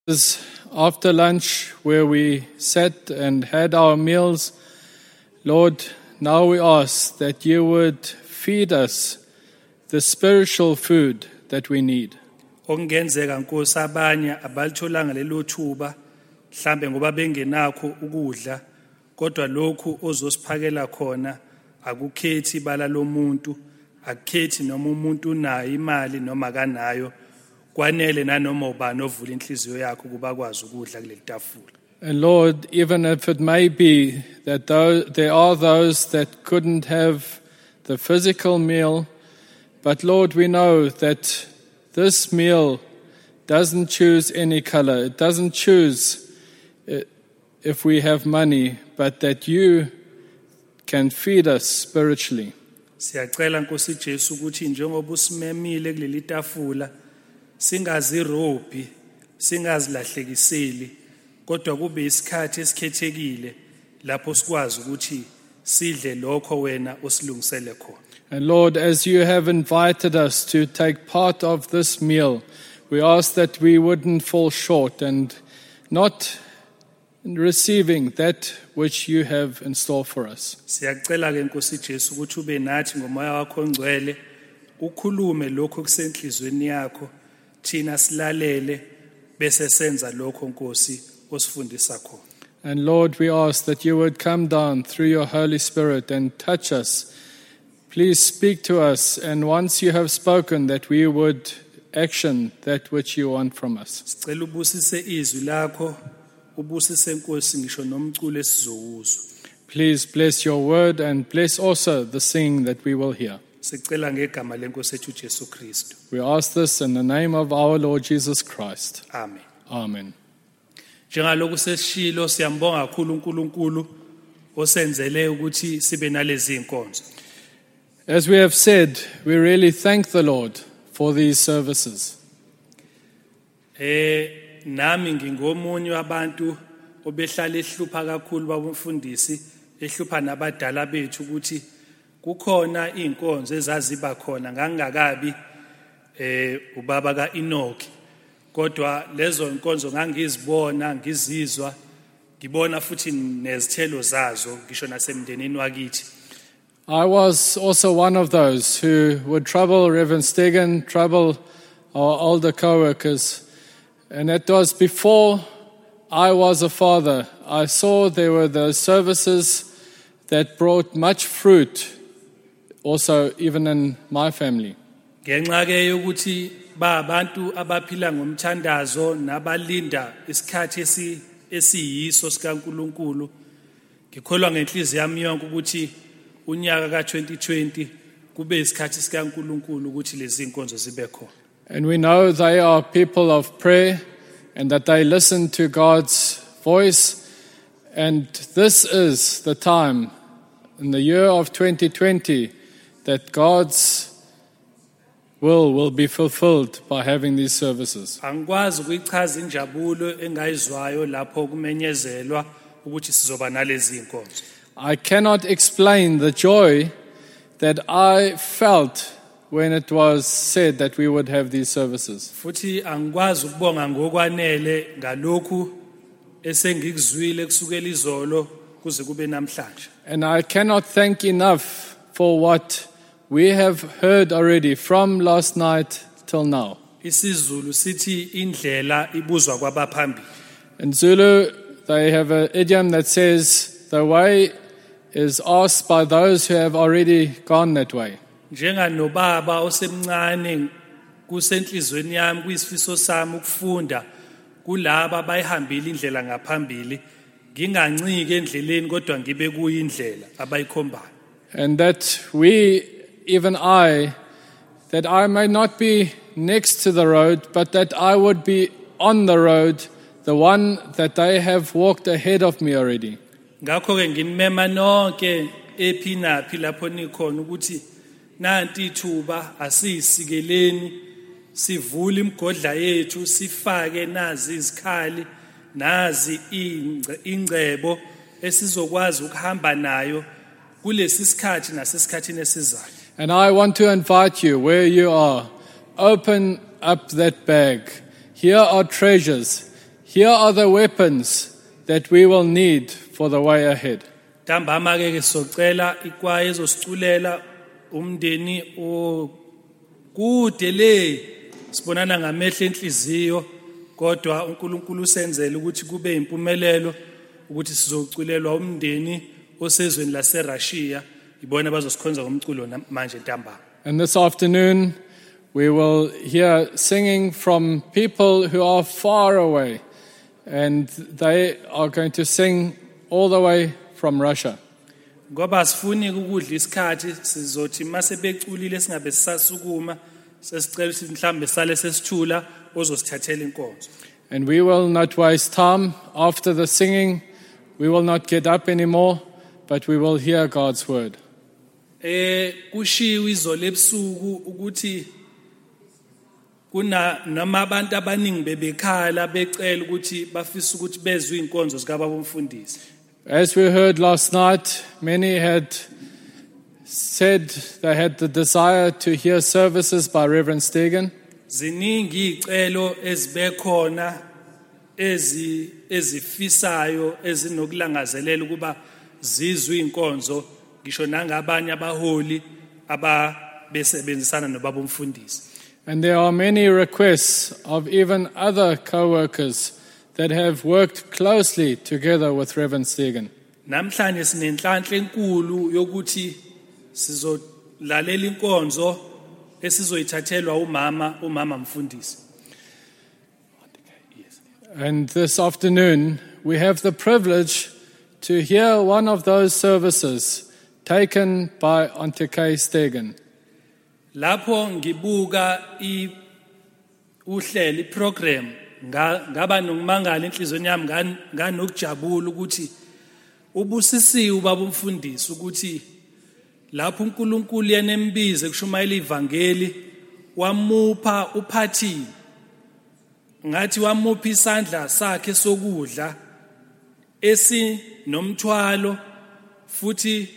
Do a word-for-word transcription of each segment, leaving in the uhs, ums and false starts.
After lunch, where we sat and had our meals, Lord, now we ask that you would feed us the spiritual food that we need. Okungenzeka Nkosi abanye abalitholanga lelo thuba mhlambe ngoba bengenakho ukudla kodwa lokhu ozosiphakela khona akukhethi bala lomuntu akukhethi noma umuntu unayo imali noma kanayo kwanele nanoma ubani ovula inhliziyo yakho kuba kwazi ukudla kuleli tafula. And Lord, even if it may be that there are those that couldn't have the physical meal, but Lord, we know that this meal doesn't choose any color. It doesn't choose if we have money, but that you can feed us spiritually. Siyacela Nkosi Jesu ukuthi njengoba usimemile kuleli tafula singazi robi singazilahlekiseli kodwa kube isikhathi esikhethekile lapho sikwazi ukuthi sidle lokho wena osilungisele khona. And Lord, as you have invited us to take part of this meal, we ask that we wouldn't fall short and not receiving that which you have in store for us. Siyacela ke Nkosi Jesu ukuthi ube nathi ngomoya wakho ongcwele ukhulume lokho kusenhlizweni yakho thina silalele bese senza lokho Nkosi osifundisa khona. And Lord, we ask that you would come down through your Holy Spirit and touch us. Please speak to us, and once you have spoken, that we would action that which you want from us. Sicela ubusise izwi lakho ubusise Nkosi ngisho nomculo esizowuzwa. Please bless your word and bless also the singing that we will hear. Sicela ngegama lenkosi ethu Jesu Kristu. We ask this in the name of our Lord Jesus Christ. Amen. Amen. Njengalokhu sesishilo siyambonga kakhulu uNkulunkulu osenzele ukuthi sibe nalezi inkonzo. As we have said, we really thank the Lord for these services. Eh nami ngingomunye wabantu obehlala ehlupha kakhulu babumfundisi ehlupha nabadala bethu ukuthi kukhona inkonzo ezaziba khona ngangakabi eh ubaba kaEnoch kodwa lezo inkonzo ngangizibona ngizizwa ngibona futhi nezithelo zazo ngisho nasemndenini wakithi. I was also one of those who would trouble Reverend Stegen, trouble our older co-workers. And that was before I was a father. I saw there were those services that brought much fruit, also even in my family. Ngenxa ke ukuthi ba abantu abaphila ngomthandazo nabalinda isikhathi esi esiyiso sikaNkuluNkulu ngikholwa ngenhliziyo yami yonke ukuthi unyaka ka twenty twenty kube isikhathi sikaNkuluNkulu ukuthi lezi inkonzo zibe khona. And we know they are people of prayer and that they listen to God's voice. And this is the time in the year of twenty twenty that God's will will be fulfilled by having these services. Angikwazi ukuyichaza injabulo engayizwayo lapho kumenyezelwa ukuthi sizoba nalezi inkonzo. I cannot explain the joy that I felt when it was said that we would have these services. Futhi angikwazi ukubonga ngokwanele ngalokhu esengikuzwile kusukela izolo kuze kube namhlanje. And I cannot thank enough for what we have heard already from last night till now. IsiZulu sithi indlela ibuzwa kwabaphambili. In Zulu, they have an idiom that says the way is asked by those who have already gone that way. Njenga nobaba osemncane kusenhlizweni yami kuyisifiso sami ukufunda kulabo abayihambile indlela ngaphambili ngingancike endleleni kodwa ngibe kuyindlela abayikhombayo. And that we, even I, that I may not be next to the road, but that I would be on the road, the one that they have walked ahead of me already. Ngakho ke nginimema nonke ephinapi lapho nikhona ukuthi nanti ithuba asiyisikeleni sivule imigodla yethu sifake nazi izikhali nazi ingcebo esizokwazi ukuhamba nayo kulesi sikhathi nasesikhathini esizayo. And I want to invite you where you are, open up that bag. Here are treasures. here are the weapons that we will need for the way ahead. Ntambama ke socela ikwaya ezosiculela umndeni okude le sibonana ngamehlo enhliziyo kodwa uNkulunkulu usenzele ukuthi kube impumelelo ukuthi sizoculelwa umndeni osezweni laseRussia ibona bazosikhonza ngomculo manje ntambama. And this afternoon we will hear singing from people who are far away, and they are going to sing all the way from Russia. Ngoba sifuni ukudla isikhathi sizothi mase beculile singabe sisasukuma sesicela ukuthi mhlambe sale sesithula ozosithathela inkonzo. And we will not waste time after the singing. We will not get up anymore, but we will hear God's word. Eh kushiwe izolo ebusuku ukuthi kuna noma abantu abaningi bebekhala becela ukuthi bafisa ukuthi bezwe inkonzo zikababa umfundisi. As we heard last night, many had said they had the desire to hear services by Reverend Stegen. Ziningi icelo ezibekhona ezi ezifisayo ezinokulangazelela ukuba zizwe inkonzo ngisho nangabanye abaholi ababesebenzisana nobaba umfundisi. And there are many requests of even other co-workers that have worked closely together with Reverend Stegen. Namhlanje sinenhlanhla enkulu yokuthi sizolalela inkonzo esizoyithathelwa umama umama mfundisi. And this afternoon we have the privilege to hear one of those services taken by Antikay Stegen. Lapho ngibuka i uhlelo iprogram ngaba nokumangala enhlizweni yami nganokujabula ukuthi ubusisiwe ubaba umfundisi ukuthi lapho uNkulunkulu yena embize kushumayela ivangeli wamupha uphathi ngathi wamupha isandla sakhe sokudla esinomthwalo futhi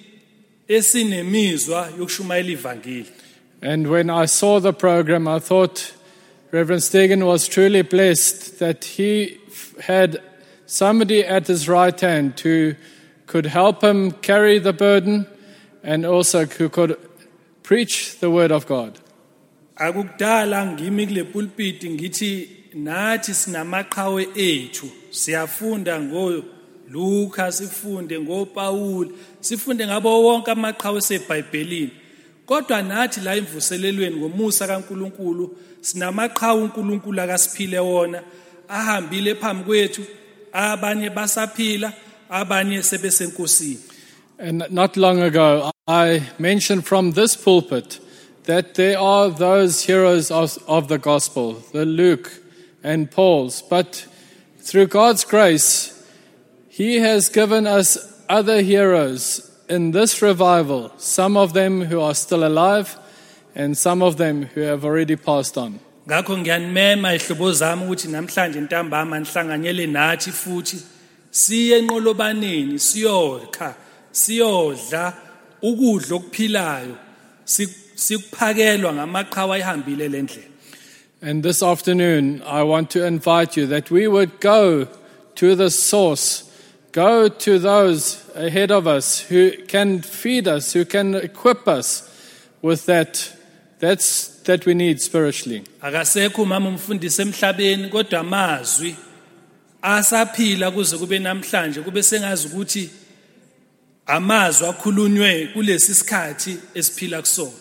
esinemizwa yokushumayela ivangeli. And when I saw the program, I thought Reverend Stegen was truly blessed that he had somebody at his right hand who could help him carry the burden and also who could preach the word of God. Akukudala ngimi kule pulpit ngithi nathi sinamaqhawe ethu siyafunda ngo Luka sifunde ngo Paul sifunde ngabo wonke amaqhawe eseBhayibhelini. Kodwa nathi la imvuselelweni ngomusa kaNkuluNkulu sinamaqhawe uNkulunkulu akasiphile wona ahambile phambi kwethu abanye basaphila abanye sebesenkosini. And not long ago I mentioned from this pulpit that there are those heroes of, of the gospel, the Luke and Paul's, but through God's grace He has given us other heroes in this revival, some of them who are still alive and some of them who have already passed on. Ngakho ngiyanimema ihlobo zami ukuthi namhlanje ntambama nihlanganyele nathi futhi siye enqolobaneni siyokha siyodla ukudla okuphilayo sikuphakelwa ngamaqhawe ayihambile lendlela. And this afternoon I want to invite you that we would go to the source. Go to those ahead of us who can feed us, who can equip us with that that's that we need spiritually. Akasekho mama umfundisi emhlabeni kodwa amazwi asaphila kuze kube namhlanje kube sengazi ukuthi amazwi akhulunywe kulesi sikhathi esiphila kusona.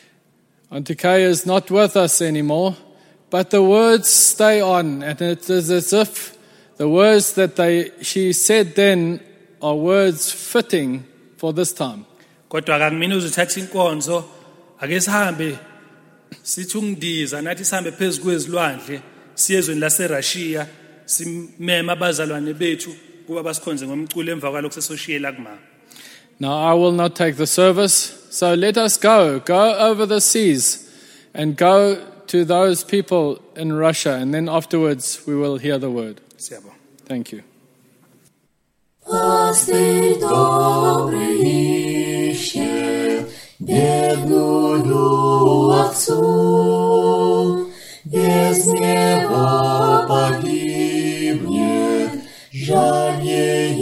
Antikay is not with us anymore, but the words stay on, and it is as if the words that they, she said then are words fitting for this time. Kodwa akangimini uzothatha inkonzo ake sihambe sithi ungidiza nathi sihambe phezulu kwezilwandle siyezweni laseRussia simema abazalwane bethu kuba basikhonze ngomculo emva kwalokho sesoshiyela kumama. Now I will not take the service, so let us go go over the seas and go to those people in Russia, and then afterwards we will hear the word. Thank you. Пастырь добрый ищет бедную овцу, без него погибнет. жаль ее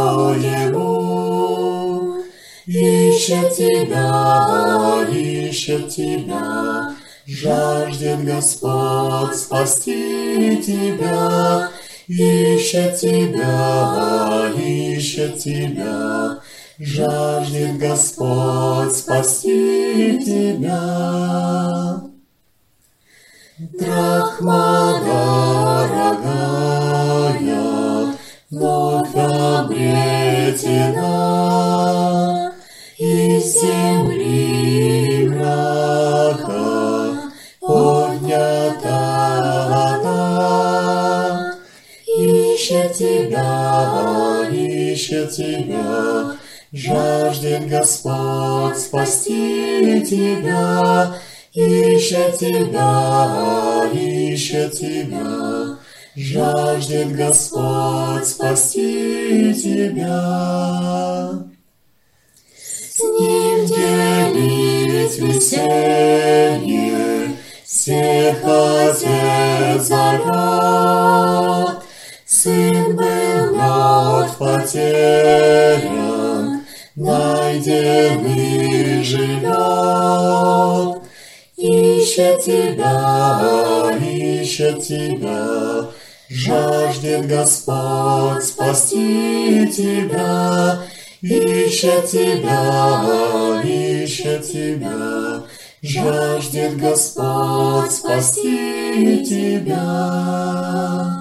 ему. Ищет тебя, ищет тебя, жаждет Господь спасти тебя. Ищет тебя, ищет тебя, жаждет Господь спасти тебя. Драхма дорогая, вновь обретена, из земли мрака поднята она. Ищет тебя, ищет тебя, жаждет Господь спасти тебя. Ищет тебя, ищет тебя, жаждет Господь спасти тебя. С ним делить веселье, всех Отец зовет. Сын был мертв, потерян, найден и живет. Ищет тебя, ищет тебя, жаждет Господь спасти тебя. Ищет тебя, ищет тебя, жаждет Господь спасти тебя.